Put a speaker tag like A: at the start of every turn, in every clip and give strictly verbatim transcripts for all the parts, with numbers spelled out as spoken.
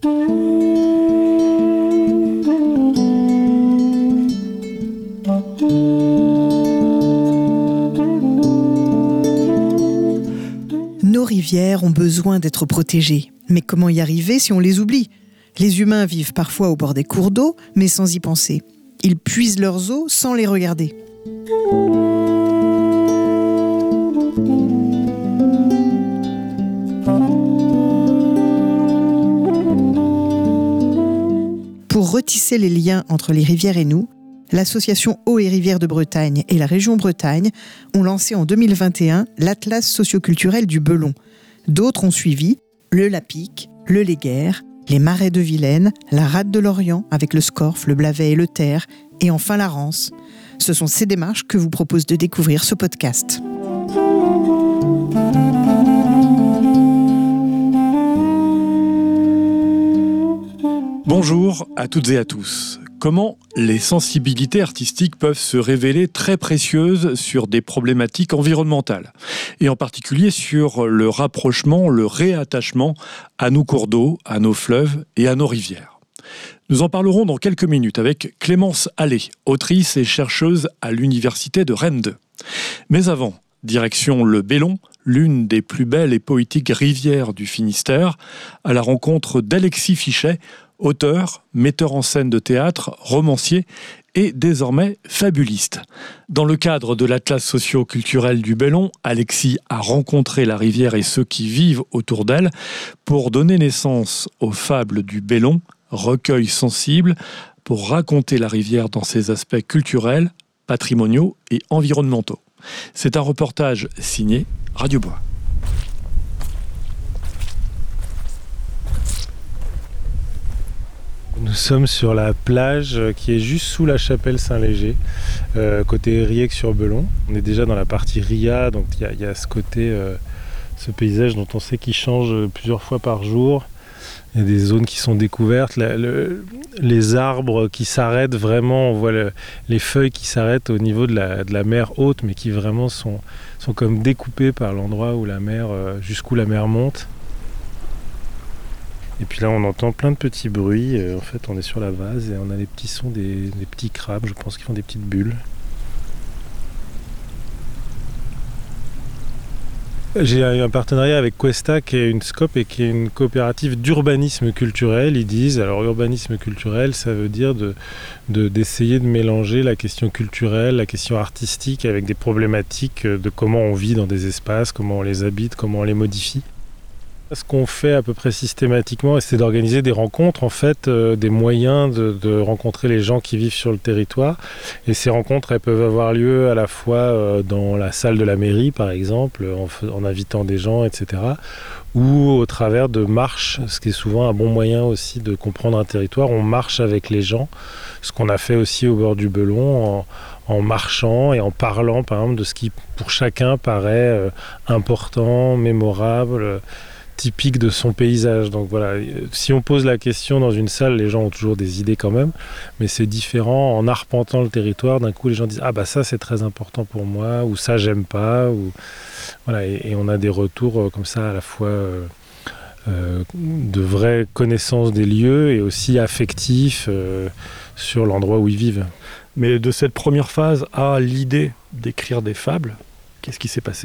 A: Nos rivières ont besoin d'être protégées. Mais comment y arriver si on les oublie ? Les humains vivent parfois au bord des cours d'eau, mais sans y penser. Ils puisent leurs eaux sans les regarder. Pour retisser les liens entre les rivières et nous, l'association Eaux et Rivières de Bretagne et la région Bretagne ont lancé en deux mille vingt et un l'Atlas socioculturel du Belon. D'autres ont suivi, le Lapic, le Léguerre, les Marais de Vilaine, la Rade de l'Orient avec le Scorff, le Blavet et le Ter, et enfin la Rance. Ce sont ces démarches que vous propose de découvrir ce podcast.
B: Bonjour à toutes et à tous. Comment les sensibilités artistiques peuvent se révéler très précieuses sur des problématiques environnementales, et en particulier sur le rapprochement, le réattachement à nos cours d'eau, à nos fleuves et à nos rivières. Nous en parlerons dans quelques minutes avec Clémence Allais, autrice et chercheuse à l'université de Rennes deux. Mais avant, direction le Bélon, l'une des plus belles et poétiques rivières du Finistère, à la rencontre d'Alexis Fichet, auteur, metteur en scène de théâtre, romancier et désormais fabuliste. Dans le cadre de l'Atlas socio-culturel du Bélon, Alexis a rencontré la rivière et ceux qui vivent autour d'elle pour donner naissance aux fables du Bélon, recueil sensible pour raconter la rivière dans ses aspects culturels, patrimoniaux et environnementaux. C'est un reportage signé Radio Bois.
C: Nous sommes sur la plage qui est juste sous la chapelle Saint-Léger, euh, côté Riec-sur-Belon. On est déjà dans la partie Ria, donc il y, y a ce côté, euh, ce paysage dont on sait qu'il change plusieurs fois par jour. Il y a des zones qui sont découvertes, la, le, les arbres qui s'arrêtent vraiment, on voit le, les feuilles qui s'arrêtent au niveau de la, de la mer haute, mais qui vraiment sont, sont comme découpées par l'endroit où la mer, euh, jusqu'où la mer monte. Et puis là, on entend plein de petits bruits. Euh, en fait, on est sur la vase et on a les petits sons des, des petits crabes, je pense qu'ils font des petites bulles. J'ai eu un partenariat avec Questa, qui est une SCOP et qui est une coopérative d'urbanisme culturel. Ils disent, alors urbanisme culturel, ça veut dire de, de, d'essayer de mélanger la question culturelle, la question artistique avec des problématiques de comment on vit dans des espaces, comment on les habite, comment on les modifie. Ce qu'on fait à peu près systématiquement, c'est d'organiser des rencontres, en fait, euh, des moyens de, de rencontrer les gens qui vivent sur le territoire. Et ces rencontres, elles peuvent avoir lieu à la fois euh, dans la salle de la mairie, par exemple, en, en invitant des gens, et cetera, ou au travers de marches, ce qui est souvent un bon moyen aussi de comprendre un territoire. On marche avec les gens, ce qu'on a fait aussi au bord du Belon, en, en marchant et en parlant, par exemple, de ce qui, pour chacun, paraît euh, important, mémorable, euh, typique de son paysage. Donc voilà, si on pose la question dans une salle, les gens ont toujours des idées quand même, mais c'est différent. En arpentant le territoire, d'un coup les gens disent « Ah bah ça c'est très important pour moi » ou « Ça j'aime pas » ou voilà, et, et on a des retours comme ça à la fois euh, euh, de vraies connaissances des lieux et aussi affectifs euh, sur l'endroit où ils vivent.
B: Mais de cette première phase à l'idée d'écrire des fables, qu'est-ce qui s'est passé ?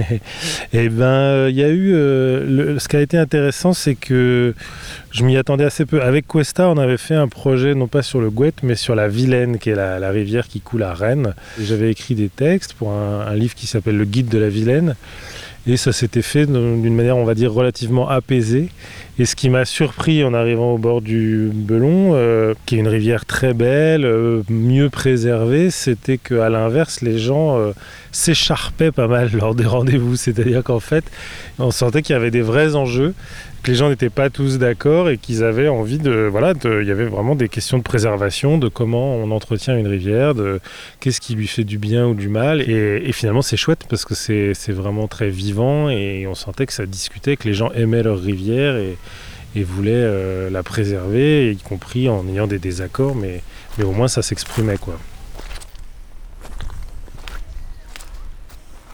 C: Eh ben, il y a eu. Euh, le, ce qui a été intéressant, c'est que je m'y attendais assez peu. Avec Questa, on avait fait un projet, non pas sur le Gouette, mais sur la Vilaine, qui est la, la rivière qui coule à Rennes. Et j'avais écrit des textes pour un, un livre qui s'appelle Le Guide de la Vilaine. Et ça s'était fait d'une manière, on va dire, relativement apaisée. Et ce qui m'a surpris en arrivant au bord du Belon, euh, qui est une rivière très belle, euh, mieux préservée, c'était qu'à l'inverse, les gens euh, s'écharpaient pas mal lors des rendez-vous. C'est-à-dire qu'en fait, on sentait qu'il y avait des vrais enjeux, que les gens n'étaient pas tous d'accord et qu'ils avaient envie de... Voilà, de, il y avait vraiment des questions de préservation, de comment on entretient une rivière, de qu'est-ce qui lui fait du bien ou du mal. Et, et finalement, c'est chouette parce que c'est, c'est vraiment très vivant et on sentait que ça discutait, que les gens aimaient leur rivière et, et voulaient euh, la préserver, y compris en ayant des désaccords, mais, mais au moins ça s'exprimait, quoi.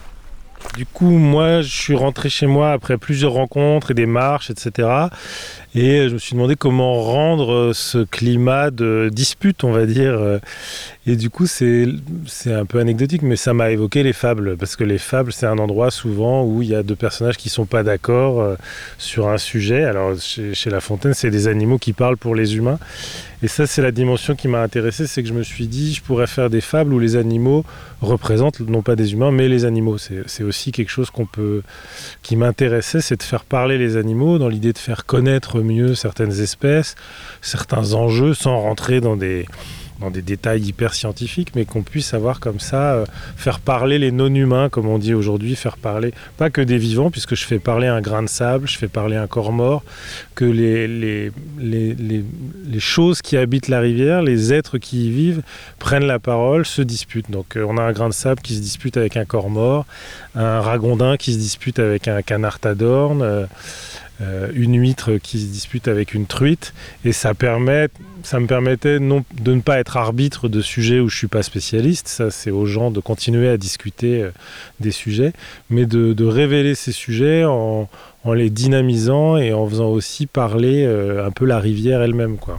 C: Du coup, moi, je suis rentré chez moi après plusieurs rencontres et des marches, et cetera. Et je me suis demandé comment rendre ce climat de dispute, on va dire. Et du coup, c'est, c'est un peu anecdotique, mais ça m'a évoqué les fables. Parce que les fables, c'est un endroit souvent où il y a deux personnages qui ne sont pas d'accord sur un sujet. Alors, chez, chez La Fontaine, c'est des animaux qui parlent pour les humains. Et ça, c'est la dimension qui m'a intéressé, c'est que je me suis dit, je pourrais faire des fables où les animaux représentent, non pas des humains, mais les animaux. C'est, c'est aussi quelque chose qu'on peut, qui m'intéressait, c'est de faire parler les animaux, dans l'idée de faire connaître mieux certaines espèces, certains enjeux, sans rentrer dans des... dans des détails hyper scientifiques, mais qu'on puisse avoir comme ça, euh, faire parler les non-humains, comme on dit aujourd'hui, faire parler, pas que des vivants, puisque je fais parler un grain de sable, je fais parler un corps mort, que les, les, les, les, les choses qui habitent la rivière, les êtres qui y vivent, prennent la parole, se disputent. Donc euh, on a un grain de sable qui se dispute avec un corps mort, un ragondin qui se dispute avec un canard tadorne, euh, Euh, une huître qui se dispute avec une truite, et ça, permet, ça me permettait non, de ne pas être arbitre de sujets où je ne suis pas spécialiste, ça c'est aux gens de continuer à discuter euh, des sujets, mais de, de révéler ces sujets en, en les dynamisant et en faisant aussi parler euh, un peu la rivière elle-même, quoi.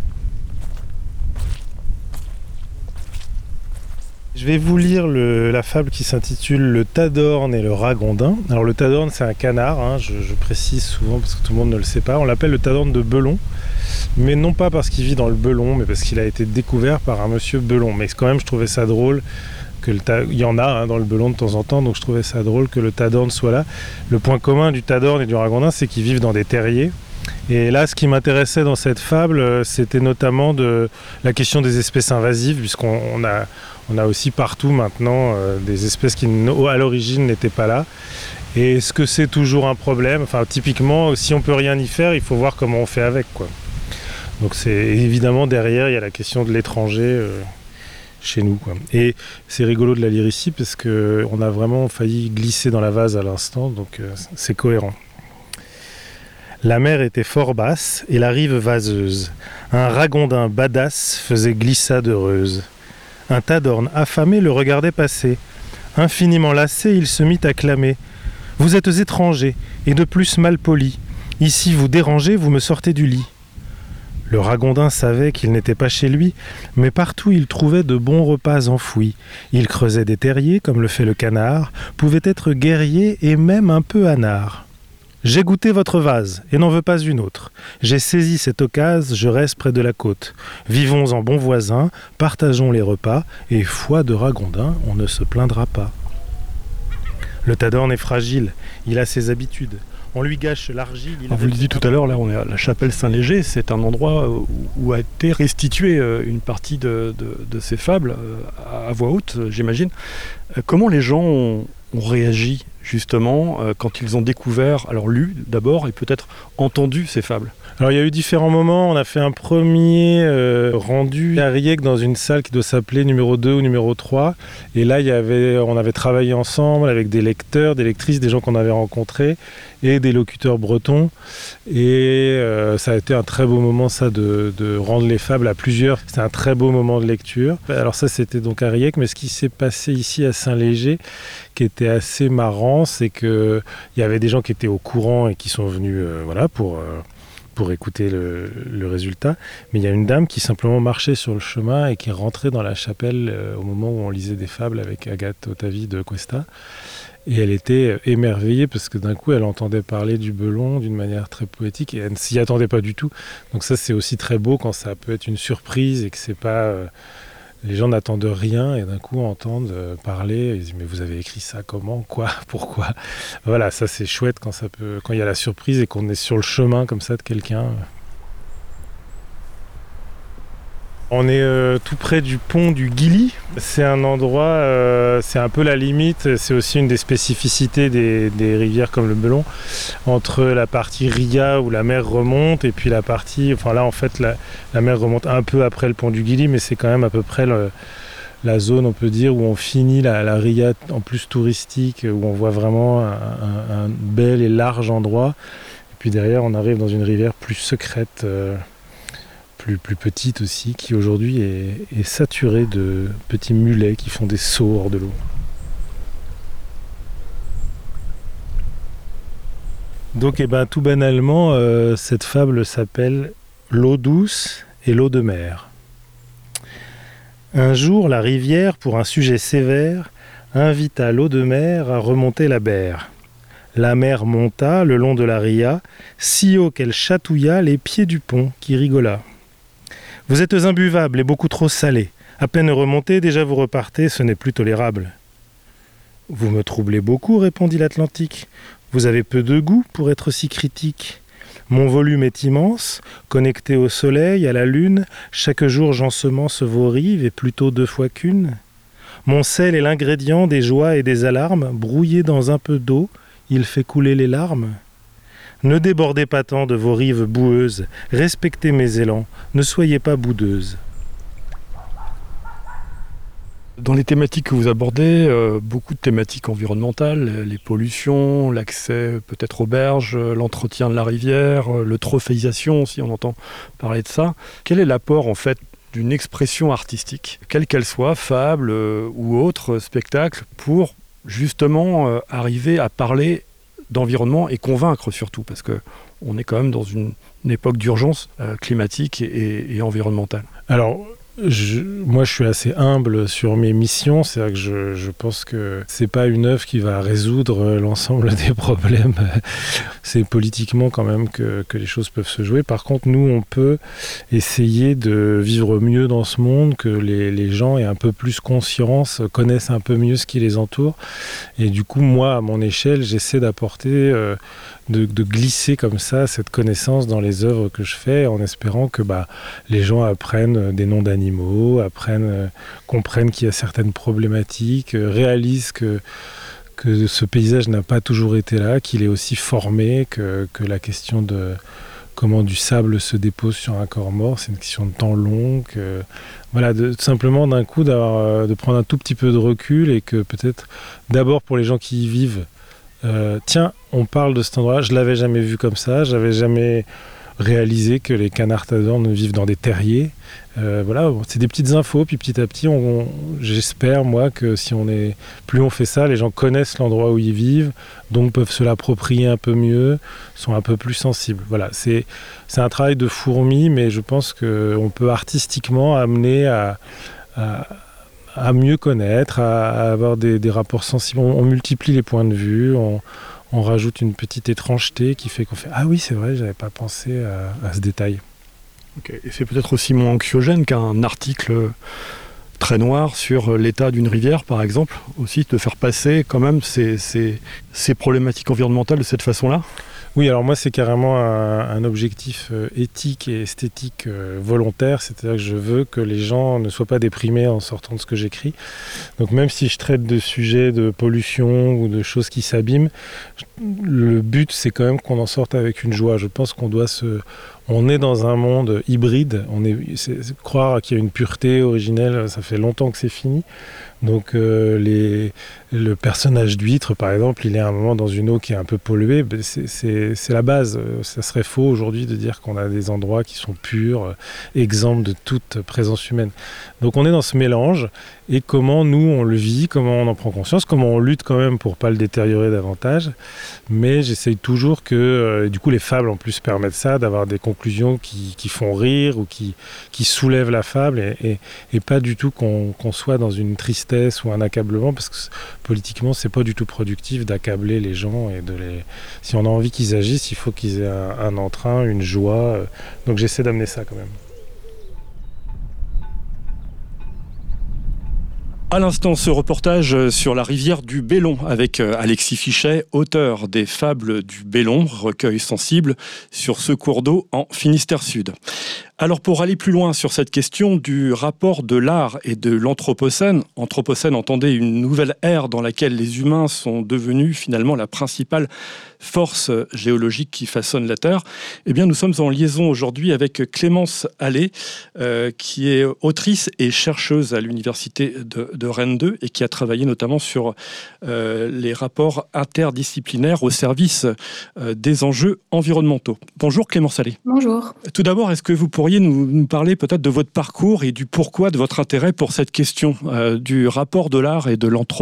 C: Je vais vous lire le, la fable qui s'intitule « Le Tadorne et le Ragondin ». Alors le Tadorne, c'est un canard, hein, je, je précise souvent parce que tout le monde ne le sait pas. On l'appelle le Tadorne de Belon, mais non pas parce qu'il vit dans le Belon, mais parce qu'il a été découvert par un monsieur Belon. Mais quand même, je trouvais ça drôle que le ta... il y en a hein, dans le Belon de temps en temps, donc je trouvais ça drôle que le Tadorne soit là. Le point commun du Tadorne et du Ragondin, c'est qu'ils vivent dans des terriers. Et là, ce qui m'intéressait dans cette fable, c'était notamment de la question des espèces invasives, puisqu'on on a, on a aussi partout maintenant euh, des espèces qui, à l'origine, n'étaient pas là. Et est-ce que c'est toujours un problème ? Enfin, typiquement, si on peut rien y faire, il faut voir comment on fait avec, quoi. Donc, c'est évidemment derrière, il y a la question de l'étranger euh, chez nous, quoi. Et c'est rigolo de la lire ici, parce qu'on a vraiment failli glisser dans la vase à l'instant, donc euh, c'est cohérent. La mer était fort basse et la rive vaseuse. Un ragondin badass faisait glissade heureuse. Un tadorne affamé le regardait passer. Infiniment lassé, il se mit à clamer. « Vous êtes étranger et de plus mal poli. Ici vous dérangez, vous me sortez du lit. » Le ragondin savait qu'il n'était pas chez lui, mais partout il trouvait de bons repas enfouis. Il creusait des terriers, comme le fait le canard, pouvait être guerrier et même un peu anard. J'ai goûté votre vase, et n'en veux pas une autre. J'ai saisi cette occasion, je reste près de la côte. Vivons en bons voisins, partageons les repas, et foi de ragondin, on ne se plaindra pas. Le tadorne est fragile, il a ses habitudes. On lui gâche l'argile... Il
D: vous le disiez tout à l'heure, là on est à la chapelle Saint-Léger, c'est un endroit où, où a été restituée une partie de, de, de ces fables, à voix haute, j'imagine. Comment les gens ont, ont réagi justement, euh, quand ils ont découvert, alors lu d'abord, et peut-être entendu ces fables?
C: Alors il y a eu différents moments, on a fait un premier euh, rendu à Riec dans une salle qui doit s'appeler numéro deux ou numéro trois, et là il y avait, on avait travaillé ensemble avec des lecteurs, des lectrices, des gens qu'on avait rencontrés, et des locuteurs bretons, et euh, ça a été un très beau moment ça de, de rendre les fables à plusieurs, c'était un très beau moment de lecture. Alors ça c'était donc à Riec, mais ce qui s'est passé ici à Saint-Léger, qui était assez marrant, c'est qu'il y avait des gens qui étaient au courant et qui sont venus euh, voilà, pour... Euh, pour écouter le, le résultat. Mais il y a une dame qui simplement marchait sur le chemin et qui rentrait dans la chapelle euh, au moment où on lisait des fables avec Agathe Ottavi de Cuesta. Et elle était émerveillée parce que d'un coup, elle entendait parler du Belon d'une manière très poétique et elle ne s'y attendait pas du tout. Donc ça, c'est aussi très beau quand ça peut être une surprise et que c'est pas... Euh, les gens n'attendent rien et d'un coup entendent euh, parler et ils disent mais vous avez écrit ça comment, quoi, pourquoi? Voilà, ça c'est chouette quand ça peut, quand il y a la surprise et qu'on est sur le chemin comme ça de quelqu'un. On est euh, tout près du pont du Guilly. C'est un endroit, euh, c'est un peu la limite, c'est aussi une des spécificités des, des rivières comme le Belon, entre la partie Ria où la mer remonte et puis la partie, enfin là en fait la, la mer remonte un peu après le pont du Guilly, mais c'est quand même à peu près le, la zone, on peut dire, où on finit la, la Ria en plus touristique, où on voit vraiment un, un, un bel et large endroit. Et puis derrière on arrive dans une rivière plus secrète, euh, Plus, plus petite aussi, qui aujourd'hui est, est saturée de petits mulets qui font des sauts hors de l'eau. Donc, eh ben, tout banalement, euh, cette fable s'appelle « L'eau douce et l'eau de mer ». Un jour, la rivière, pour un sujet sévère, invita l'eau de mer à remonter la berre. La mer monta le long de la ria, si haut qu'elle chatouilla les pieds du pont, qui rigola. « Vous êtes imbuvables et beaucoup trop salés. À peine remontés, déjà vous repartez, ce n'est plus tolérable. »« Vous me troublez beaucoup, répondit l'Atlantique. Vous avez peu de goût pour être si critique. Mon volume est immense, connecté au soleil, à la lune. Chaque jour j'ensemence vos rives, et plutôt deux fois qu'une. Mon sel est l'ingrédient des joies et des alarmes. Brouillé dans un peu d'eau, il fait couler les larmes. Ne débordez pas tant de vos rives boueuses. Respectez mes élans, ne soyez pas boudeuses. »
D: Dans les thématiques que vous abordez, euh, beaucoup de thématiques environnementales, les pollutions, l'accès peut-être aux berges, l'entretien de la rivière, l'eutrophisation, si on entend parler de ça. Quel est l'apport en fait d'une expression artistique, quelle qu'elle soit, fable euh, ou autre spectacle, pour justement euh, arriver à parler d'environnement et convaincre surtout, parce qu'on est quand même dans une, une époque d'urgence euh, climatique et, et, et environnementale.
C: Alors, Je, moi, je suis assez humble sur mes missions. C'est-à-dire que je, je pense que c'est pas une œuvre qui va résoudre l'ensemble des problèmes. C'est politiquement quand même que, que les choses peuvent se jouer. Par contre, nous, on peut essayer de vivre mieux dans ce monde, que les, les gens aient un peu plus conscience, connaissent un peu mieux ce qui les entoure. Et du coup, moi, à mon échelle, j'essaie d'apporter, euh, de, de glisser comme ça cette connaissance dans les œuvres que je fais, en espérant que bah, les gens apprennent des noms d'animaux, animaux, apprennent, euh, comprennent qu'il y a certaines problématiques, euh, réalisent que, que ce paysage n'a pas toujours été là, qu'il est aussi formé, que, que la question de comment du sable se dépose sur un corps mort, c'est une question de temps long, que, voilà, de, simplement d'un coup d'avoir, de prendre un tout petit peu de recul et que peut-être d'abord pour les gens qui y vivent, euh, tiens, on parle de cet endroit, je ne l'avais jamais vu comme ça, je n'avais jamais réalisé que les canards tadornes vivent dans des terriers. Euh, voilà, c'est des petites infos, puis petit à petit, on, on, j'espère, moi, que si on est, plus on fait ça, les gens connaissent l'endroit où ils vivent, donc peuvent se l'approprier un peu mieux, sont un peu plus sensibles. Voilà, c'est, c'est un travail de fourmi, mais je pense qu'on peut artistiquement amener à, à, à mieux connaître, à, à avoir des, des rapports sensibles. On, on multiplie les points de vue, on, on rajoute une petite étrangeté qui fait qu'on fait « Ah oui, c'est vrai, j'avais pas pensé à, à ce détail ».
D: Okay. Et c'est peut-être aussi moins anxiogène qu'un article très noir sur l'état d'une rivière, par exemple, aussi de faire passer quand même ces, ces, ces problématiques environnementales de cette façon-là.
C: Oui, alors moi, c'est carrément un, un objectif euh, éthique et esthétique euh, volontaire, c'est-à-dire que je veux que les gens ne soient pas déprimés en sortant de ce que j'écris. Donc même si je traite de sujets de pollution ou de choses qui s'abîment, le but, c'est quand même qu'on en sorte avec une joie. Je pense qu'on doit se... On est dans un monde hybride, on est, c'est, c'est, croire qu'il y a une pureté originelle, ça fait longtemps que c'est fini. Donc euh, les, le personnage d'huître, par exemple, il est à un moment dans une eau qui est un peu polluée, ben c'est, c'est, c'est la base. Ça serait faux aujourd'hui de dire qu'on a des endroits qui sont purs, exempts de toute présence humaine. Donc on est dans ce mélange, et comment nous on le vit, comment on en prend conscience, comment on lutte quand même pour ne pas le détériorer davantage. Mais j'essaye toujours que, euh, du coup les fables en plus permettent ça, d'avoir des conclusions qui, qui font rire ou qui, qui soulèvent la fable, et, et, et pas du tout qu'on, qu'on soit dans une tristesse ou un accablement, parce que politiquement c'est pas du tout productif d'accabler les gens, et de les... si on a envie qu'ils agissent, il faut qu'ils aient un, un entrain, une joie. Donc j'essaie d'amener ça quand même.
B: À l'instant, ce reportage sur la rivière du Bélon avec Alexis Fichet, auteur des Fables du Bélon, recueil sensible sur ce cours d'eau en Finistère Sud. Alors pour aller plus loin sur cette question du rapport de l'art et de l'anthropocène, anthropocène entendez une nouvelle ère dans laquelle les humains sont devenus finalement la principale force géologique qui façonne la Terre, eh bien nous sommes en liaison aujourd'hui avec Clémence Allais, euh, qui est autrice et chercheuse à l'université de, de Rennes deux et qui a travaillé notamment sur euh, les rapports interdisciplinaires au service euh, des enjeux environnementaux. Bonjour Clémence Allais.
E: Bonjour. Tout
B: d'abord, est-ce que vous pourriez nous, nous parler peut-être de votre parcours et du pourquoi de votre intérêt pour cette question euh, du rapport de l'art et de l'anthropocène ?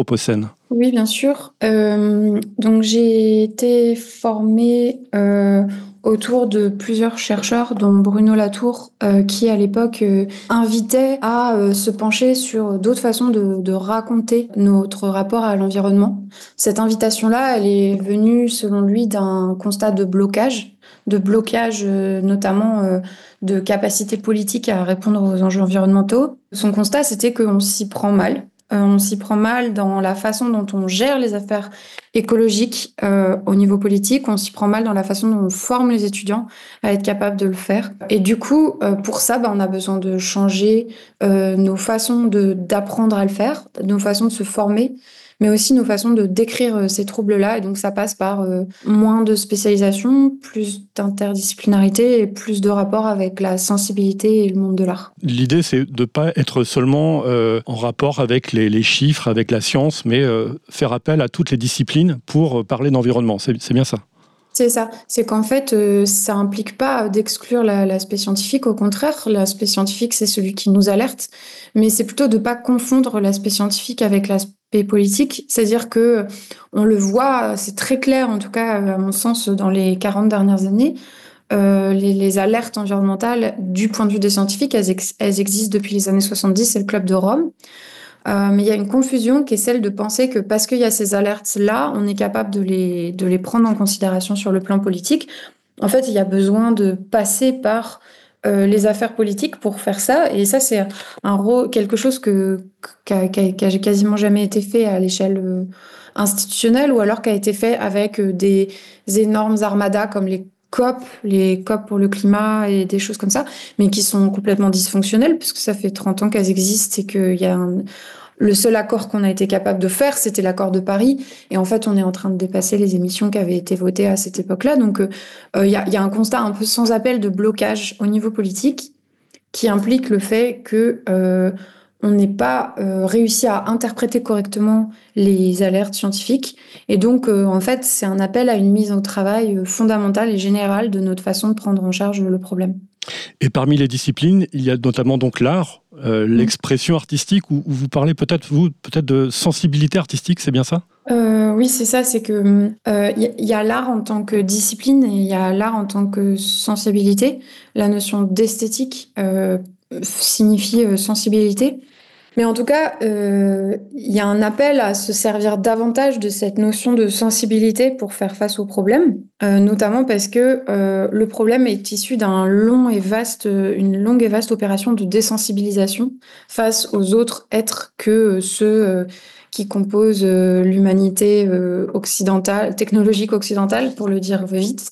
E: Oui, bien sûr. Euh, donc j'ai été formée euh, autour de plusieurs chercheurs, dont Bruno Latour, euh, qui à l'époque euh, invitait à euh, se pencher sur d'autres façons de, de raconter notre rapport à l'environnement. Cette invitation-là, elle est venue, selon lui, d'un constat de blocage, de blocage euh, notamment euh, de capacité politique à répondre aux enjeux environnementaux. Son constat, c'était qu'on s'y prend mal. Euh, on s'y prend mal dans la façon dont on gère les affaires écologiques euh, au niveau politique. On s'y prend mal dans la façon dont on forme les étudiants à être capables de le faire. Et du coup, euh, pour ça, bah, on a besoin de changer euh, nos façons de, d'apprendre à le faire, nos façons de se former, mais aussi nos façons de décrire euh, ces troubles-là. Et donc, ça passe par euh, moins de spécialisation, plus d'interdisciplinarité et plus de rapport avec la sensibilité et le monde de l'art.
B: L'idée, c'est de ne pas être seulement euh, en rapport avec les, les chiffres, avec la science, mais euh, faire appel à toutes les disciplines pour euh, parler d'environnement. C'est, c'est bien ça.
E: C'est ça. C'est qu'en fait, euh, ça implique pas d'exclure la- l'aspect scientifique. Au contraire, l'aspect scientifique, c'est celui qui nous alerte. Mais c'est plutôt de pas confondre l'aspect scientifique avec l'aspect politique. C'est-à-dire que on le voit, c'est très clair, en tout cas, à mon sens, dans les quarante dernières années. Euh, les, les alertes environnementales, du point de vue des scientifiques, elles, ex- elles existent depuis les années soixante-dix, c'est le Club de Rome. Euh, mais il y a une confusion qui est celle de penser que parce qu'il y a ces alertes-là, on est capable de les, de les prendre en considération sur le plan politique. En fait, il y a besoin de passer par euh, les affaires politiques pour faire ça. Et ça, c'est un rôle, quelque chose que, qui a, qui a- qui a quasiment jamais été fait à l'échelle euh, institutionnelle, ou alors qui a été fait avec euh, des énormes armadas comme les COP, les COP pour le climat et des choses comme ça, mais qui sont complètement dysfonctionnelles, puisque ça fait trente ans qu'elles existent et qu'il y a un, le seul accord qu'on a été capable de faire, c'était l'accord de Paris. Et en fait, on est en train de dépasser les émissions qui avaient été votées à cette époque-là. Donc, il euh, y, a, y a un constat un peu sans appel de blocage au niveau politique qui implique le fait que euh, on n'ait pas euh, réussi à interpréter correctement les alertes scientifiques. Et donc, euh, en fait, c'est un appel à une mise au travail euh, fondamentale et générale de notre façon de prendre en charge le problème.
B: Et parmi les disciplines, il y a notamment donc l'art, euh, l'expression artistique, où, où vous parlez peut-être, vous, peut-être de sensibilité artistique, c'est bien ça ?
E: Euh, oui, c'est ça, c'est que euh, y, y a l'art en tant que discipline et il y a l'art en tant que sensibilité. La notion d'esthétique euh, signifie euh, sensibilité. Mais en tout cas, euh, il y a un appel à se servir davantage de cette notion de sensibilité pour faire face au problème, euh, notamment parce que euh, le problème est issu d'un long et vaste, une longue et vaste opération de désensibilisation face aux autres êtres que ceux euh, qui composent euh, l'humanité euh, occidentale, technologique occidentale, pour le dire vite.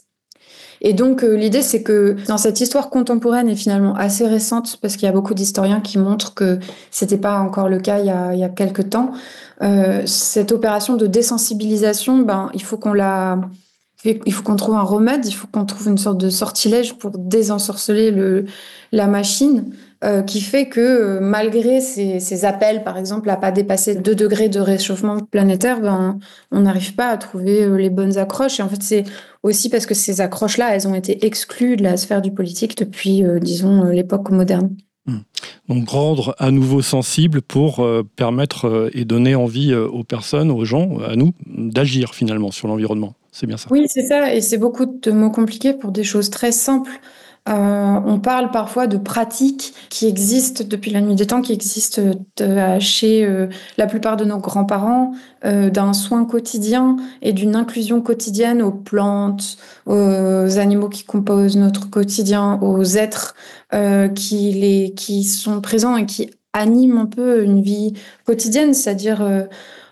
E: Et donc, euh, l'idée, c'est que dans cette histoire contemporaine et finalement assez récente, parce qu'il y a beaucoup d'historiens qui montrent que c'était pas encore le cas il y a, il y a quelques temps, euh, cette opération de désensibilisation, ben, il faut qu'on la, il faut qu'on trouve un remède, il faut qu'on trouve une sorte de sortilège pour désensorceler le, la machine, euh, qui fait que euh, malgré ces, ces appels, par exemple, à pas dépasser deux degrés de réchauffement planétaire, ben, on n'arrive pas à trouver euh, les bonnes accroches. Et en fait, c'est aussi parce que ces accroches-là, elles ont été exclues de la sphère du politique depuis, euh, disons, euh, l'époque moderne.
B: Donc rendre à nouveau sensible pour euh, permettre euh, et donner envie euh, aux personnes, aux gens, à nous, d'agir finalement sur l'environnement. C'est bien ça.
E: Oui, c'est ça, et c'est beaucoup de mots compliqués pour des choses très simples. Euh, on parle parfois de pratiques qui existent depuis la nuit des temps, qui existent de, chez euh, la plupart de nos grands-parents, euh, d'un soin quotidien et d'une inclusion quotidienne aux plantes, aux animaux qui composent notre quotidien, aux êtres euh, qui, les, qui sont présents et qui animent un peu une vie quotidienne, c'est-à-dire euh,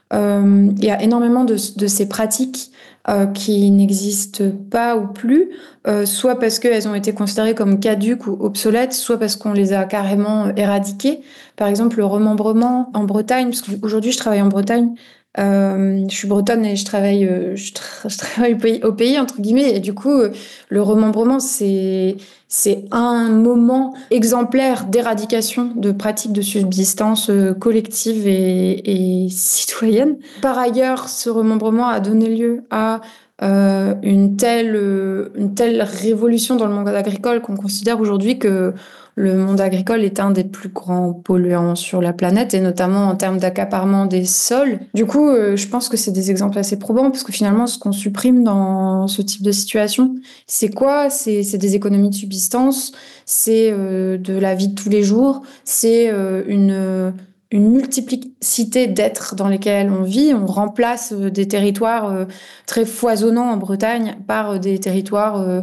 E: euh, il y a énormément de, de ces pratiques euh, qui n'existent pas ou plus, euh, soit parce qu'elles ont été considérées comme caduques ou obsolètes, soit parce qu'on les a carrément éradiquées. Par exemple, le remembrement en Bretagne, parce qu'aujourd'hui je travaille en Bretagne, euh, je suis bretonne et je travaille, euh, je, tra- je travaille au pays, au pays, entre guillemets, et du coup, euh, le remembrement, c'est, c'est un moment exemplaire d'éradication de pratiques de subsistance euh, collective et, et citoyenne. Par ailleurs, ce remembrement a donné lieu à euh, une telle, euh, une telle révolution dans le monde agricole qu'on considère aujourd'hui que le monde agricole est un des plus grands polluants sur la planète, et notamment en termes d'accaparement des sols. Du coup, euh, je pense que c'est des exemples assez probants, parce que finalement, ce qu'on supprime dans ce type de situation, c'est quoi? C'est, c'est des économies de subsistance, c'est euh, de la vie de tous les jours, c'est euh, une, une multiplicité d'êtres dans lesquels on vit. On remplace euh, des territoires euh, très foisonnants en Bretagne par euh, des territoires... Euh,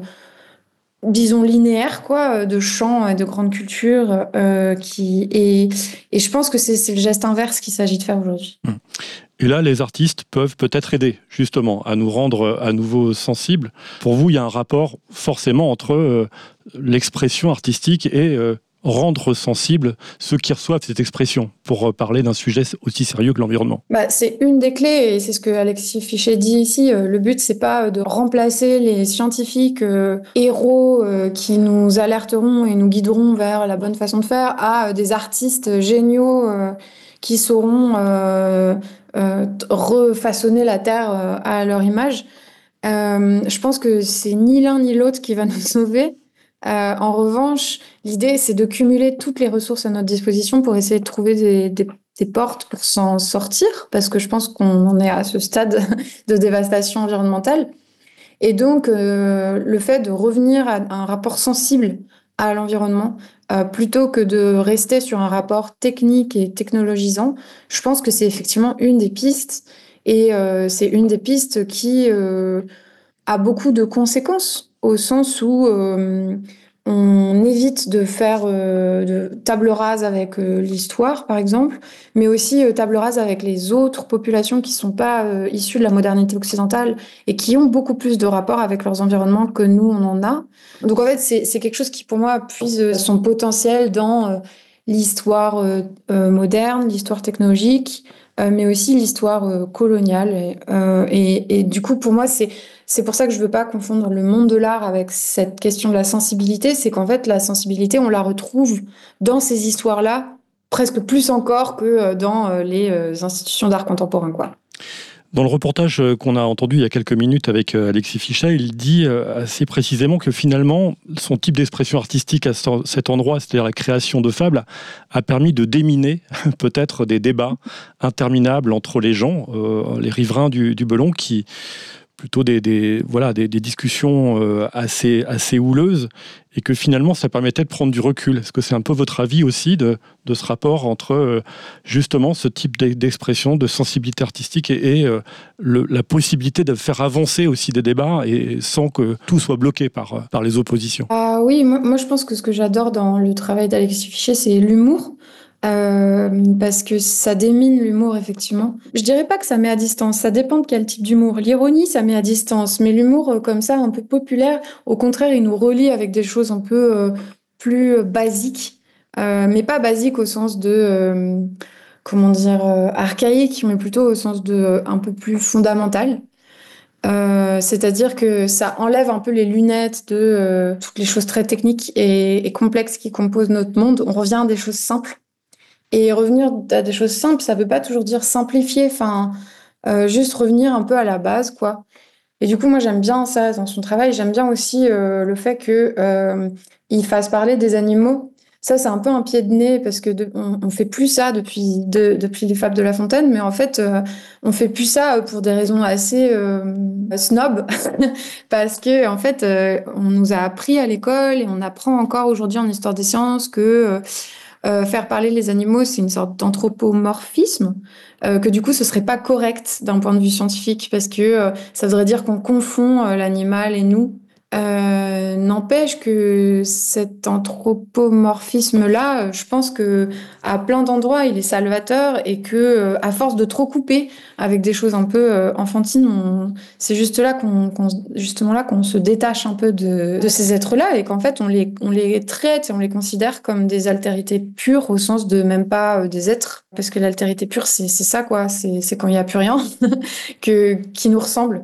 E: disons linéaire quoi, de champs et de grandes cultures euh, qui et, et je pense que c'est, c'est le geste inverse qu'il s'agit de faire aujourd'hui.
B: Et là, les artistes peuvent peut-être aider justement à nous rendre à nouveau sensibles. Pour vous, il y a un rapport forcément entre euh, l'expression artistique et euh, rendre sensibles ceux qui reçoivent cette expression, pour parler d'un sujet aussi sérieux que l'environnement.
E: Bah, c'est une des clés, et c'est ce que Alexis Fichet dit ici. Le but, c'est pas de remplacer les scientifiques euh, héros euh, qui nous alerteront et nous guideront vers la bonne façon de faire à euh, des artistes géniaux euh, qui sauront euh, euh, refaçonner la Terre euh, à leur image. Euh, je pense que c'est ni l'un ni l'autre qui va nous sauver. Euh, en revanche, l'idée, c'est de cumuler toutes les ressources à notre disposition pour essayer de trouver des, des, des portes pour s'en sortir, parce que je pense qu'on en est à ce stade de dévastation environnementale. Et donc, euh, le fait de revenir à un rapport sensible à l'environnement, euh, plutôt que de rester sur un rapport technique et technologisant, je pense que c'est effectivement une des pistes. Et euh, c'est une des pistes qui euh, a beaucoup de conséquences, au sens où euh, on évite de faire euh, de table rase avec euh, l'histoire, par exemple, mais aussi euh, table rase avec les autres populations qui ne sont pas euh, issues de la modernité occidentale et qui ont beaucoup plus de rapport avec leurs environnements que nous, on en a. Donc en fait, c'est, c'est quelque chose qui, pour moi, puise son potentiel dans euh, l'histoire euh, euh, moderne, l'histoire technologique, euh, mais aussi l'histoire euh, coloniale. Et, euh, et, et du coup, pour moi, c'est c'est pour ça que je veux pas confondre le monde de l'art avec cette question de la sensibilité. C'est qu'en fait, la sensibilité, on la retrouve dans ces histoires-là, presque plus encore que dans les institutions d'art contemporain, quoi.
B: Dans le reportage qu'on a entendu il y a quelques minutes avec Alexis Fichet, il dit assez précisément que finalement, son type d'expression artistique à cet endroit, c'est-à-dire la création de fables, a permis de déminer peut-être des débats interminables entre les gens, euh, les riverains du, du Belon, qui... plutôt des, des, voilà, des, des discussions euh, assez, assez houleuses, et que finalement ça permettait de prendre du recul. Est-ce que c'est un peu votre avis aussi de, de ce rapport entre euh, justement ce type d'expression, de sensibilité artistique et, et euh, le, la possibilité de faire avancer aussi des débats et sans que tout soit bloqué par, par les oppositions?
E: Ah oui, moi, moi je pense que ce que j'adore dans le travail d'Alexis Fichet, c'est l'humour. Euh, parce que ça démine l'humour, effectivement. Je dirais pas que ça met à distance, ça dépend de quel type d'humour. L'ironie, ça met à distance, mais l'humour, euh, comme ça, un peu populaire, au contraire, il nous relie avec des choses un peu euh, plus basiques, euh, mais pas basiques au sens de, euh, comment dire, euh, archaïque, mais plutôt au sens de euh, un peu plus fondamental. Euh, c'est-à-dire que ça enlève un peu les lunettes de euh, toutes les choses très techniques et, et complexes qui composent notre monde. On revient à des choses simples. Et revenir à des choses simples, ça veut pas toujours dire simplifier, enfin, euh, juste revenir un peu à la base, quoi. Et du coup, moi, j'aime bien ça dans son travail. J'aime bien aussi euh, le fait que euh, il fasse parler des animaux. Ça, c'est un peu un pied de nez parce que de, on, on fait plus ça depuis de, depuis les Fables de La Fontaine, mais en fait, euh, on fait plus ça pour des raisons assez euh, snob, parce que en fait, euh, on nous a appris à l'école et on apprend encore aujourd'hui en histoire des sciences que euh, Euh, faire parler les animaux, c'est une sorte d'anthropomorphisme, euh, que du coup, ce serait pas correct d'un point de vue scientifique, parce que euh, ça voudrait dire qu'on confond euh, l'animal et nous. Euh, n'empêche que cet anthropomorphisme-là, je pense que à plein d'endroits, il est salvateur, et que euh, à force de trop couper avec des choses un peu euh, enfantines, on... c'est juste là qu'on, qu'on, justement là qu'on se détache un peu de, de ces êtres-là, et qu'en fait on les, on les traite et on les considère comme des altérités pures, au sens de même pas euh, des êtres, parce que l'altérité pure, c'est, c'est ça quoi, c'est, c'est quand il y a plus rien que qui nous ressemble.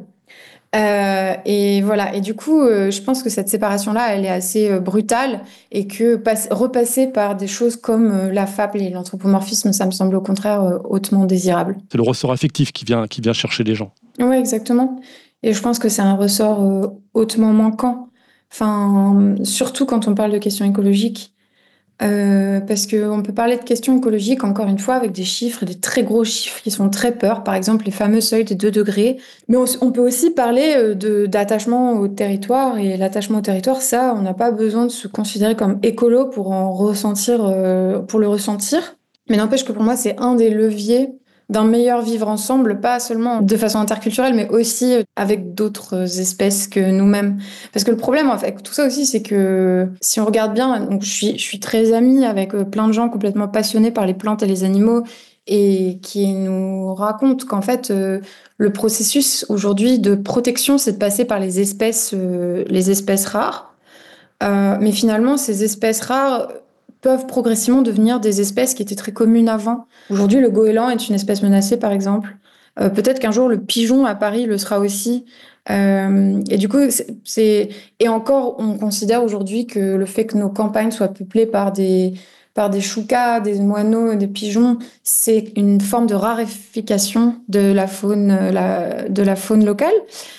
E: Euh, et voilà. Et du coup, euh, je pense que cette séparation-là, elle est assez euh, brutale, et que passe, repasser par des choses comme euh, la fable et l'anthropomorphisme, ça me semble au contraire euh, hautement désirable.
B: C'est le ressort affectif qui vient, qui vient chercher les gens.
E: Oui, exactement. Et je pense que c'est un ressort euh, hautement manquant. Enfin, surtout quand on parle de questions écologiques. Euh, parce qu'on peut parler de questions écologiques, encore une fois, avec des chiffres, des très gros chiffres qui font très peur. Par exemple, les fameux seuils des deux degrés. Mais on, on peut aussi parler de, d'attachement au territoire. Et l'attachement au territoire, ça, on n'a pas besoin de se considérer comme écolo pour en ressentir, euh, pour le ressentir. Mais n'empêche que pour moi, c'est un des leviers d'un meilleur vivre ensemble, pas seulement de façon interculturelle, mais aussi avec d'autres espèces que nous-mêmes. Parce que le problème avec tout ça aussi, c'est que si on regarde bien, donc je suis, je suis très amie avec plein de gens complètement passionnés par les plantes et les animaux et qui nous racontent qu'en fait, euh, le processus aujourd'hui de protection, c'est de passer par les espèces, euh, les espèces rares. Euh, mais finalement, ces espèces rares peuvent progressivement devenir des espèces qui étaient très communes avant. Aujourd'hui, le goéland est une espèce menacée, par exemple. Euh, peut-être qu'un jour, le pigeon à Paris le sera aussi. Euh, et du coup, c'est, c'est... Et encore, on considère aujourd'hui que le fait que nos campagnes soient peuplées par des, par des choucas, des moineaux, des pigeons, c'est une forme de raréfication de la faune, la, de la faune locale.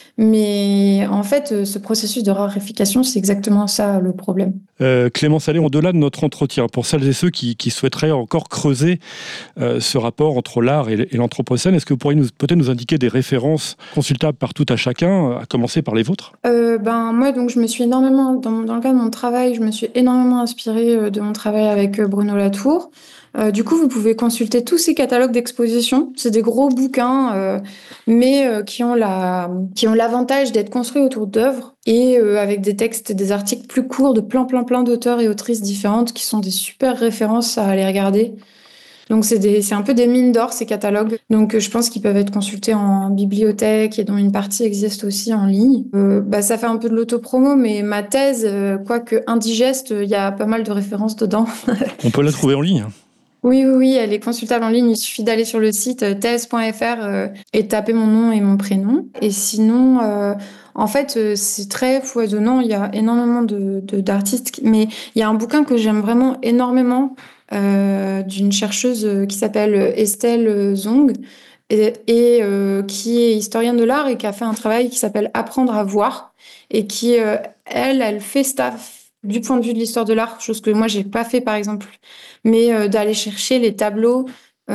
E: Mais en fait, ce processus de raréfication, c'est exactement ça le problème.
B: Euh, Clémence Allais, au-delà de notre entretien, pour celles et ceux qui, qui souhaiteraient encore creuser euh, ce rapport entre l'art et, et l'anthropocène, est-ce que vous pourriez nous, peut-être nous indiquer des références consultables par tout à chacun, à commencer par les vôtres ?
E: euh, ben, Moi, donc, je me suis énormément, dans, dans le cadre de mon travail, je me suis énormément inspirée de mon travail avec Bruno Latour. Euh, du coup, vous pouvez consulter tous ces catalogues d'expositions. C'est des gros bouquins, euh, mais euh, qui ont la, qui ont l'avantage d'être construits autour d'œuvres et euh, avec des textes et des articles plus courts de plein, plein, plein d'auteurs et autrices différentes qui sont des super références à aller regarder. Donc, c'est, des, c'est un peu des mines d'or, ces catalogues. Donc, euh, je pense qu'ils peuvent être consultés en bibliothèque et dont une partie existe aussi en ligne. Euh, bah, ça fait un peu de l'autopromo, mais ma thèse, euh, quoique indigeste, il y a pas mal de références dedans.
B: On peut la trouver en ligne ?
E: Oui, oui, oui, elle est consultable en ligne. Il suffit d'aller sur le site euh, thèse point f r euh, et taper mon nom et mon prénom. Et sinon, euh, en fait, euh, c'est très foisonnant. Il y a énormément de, de, d'artistes. Mais il y a un bouquin que j'aime vraiment énormément euh, d'une chercheuse qui s'appelle Estelle Zong et, et euh, qui est historienne de l'art et qui a fait un travail qui s'appelle Apprendre à voir et qui, euh, elle, elle fait ça du point de vue de l'histoire de l'art, chose que moi, j'ai pas fait, par exemple. Mais euh, d'aller chercher les tableaux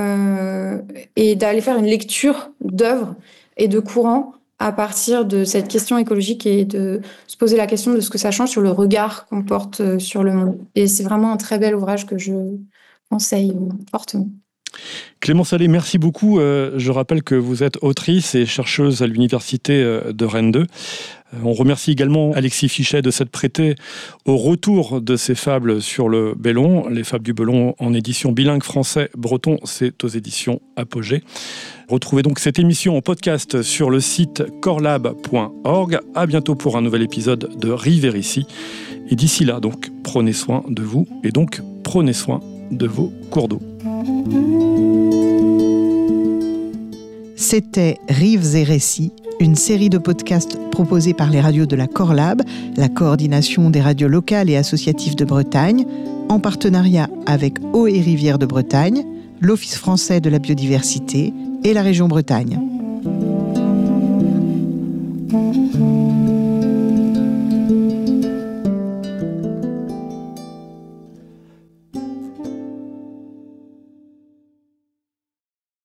E: euh, et d'aller faire une lecture d'œuvres et de courants à partir de cette question écologique et de se poser la question de ce que ça change sur le regard qu'on porte sur le monde. Et c'est vraiment un très bel ouvrage que je conseille fortement.
B: Clémence Allais, merci beaucoup. Euh, je rappelle que vous êtes autrice et chercheuse à l'université de Rennes deux. On remercie également Alexis Fichet de s'être prêté au retour de ses fables sur le Bellon. Les fables du Bellon en édition bilingue français-breton, c'est aux éditions Apogée. Retrouvez donc cette émission en podcast sur le site corlab point org. À bientôt pour un nouvel épisode de River ici. Et d'ici là, donc, prenez soin de vous et donc prenez soin de vos cours d'eau.
A: C'était Rives et Récits, une série de podcasts proposés par les radios de la Corlab, la coordination des radios locales et associatives de Bretagne, en partenariat avec Eaux et Rivières de Bretagne, l'Office français de la biodiversité et la région Bretagne.